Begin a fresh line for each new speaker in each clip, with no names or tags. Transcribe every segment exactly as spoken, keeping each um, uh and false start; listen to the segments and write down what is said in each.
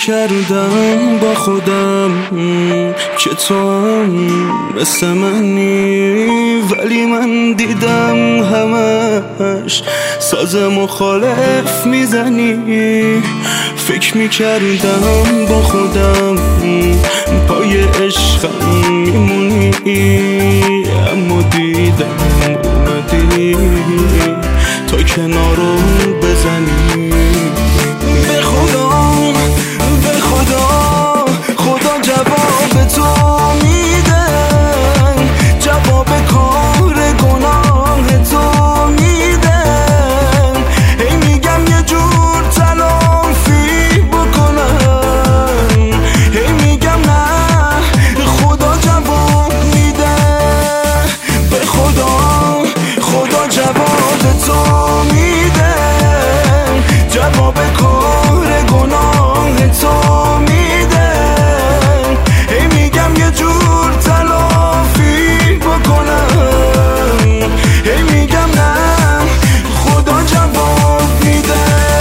میکردم با خودم که تو هم مثل منی، ولی من دیدم همش ساز مخالف میزنی. فکر میکردم با خودم پای عشقم میمونی، اما دیدم اومدی تا کنارو بزنی. به خدا به خدا خدا جواب تو میده، جواب کار گناه تو میده. هی میگم یه جور تلافی بکنم، هی میگم نه خدا جواب میده. به خدا خدا جواب تو میده، جواب کار گناه تو میده. هی میگم یه جور تلافی بکنم، هی میگم نه خدا جواب میده.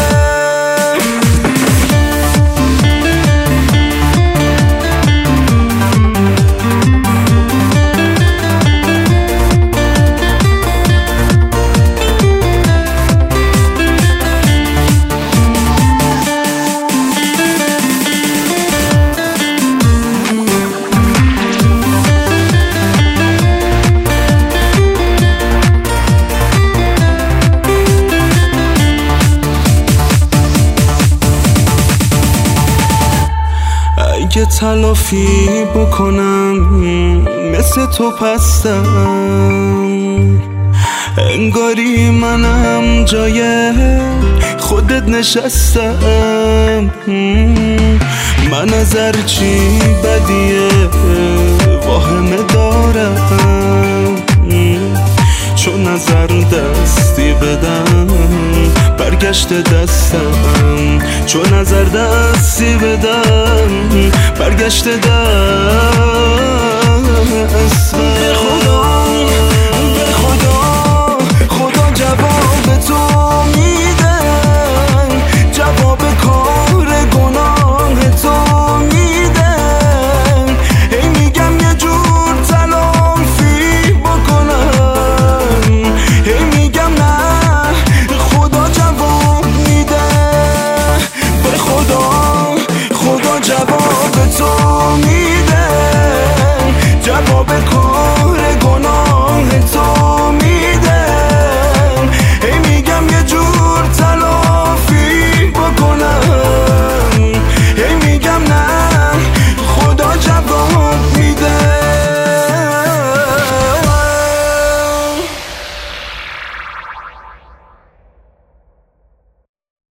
اگه تلافی بکنم مثل تو پستم، انگاری منم جای خودت نشستم. من از هرچی بدیه واهمه دارم، چون نظر دستی بدم برگشت دستم، چون نظر دستی بدم برگشت دستم.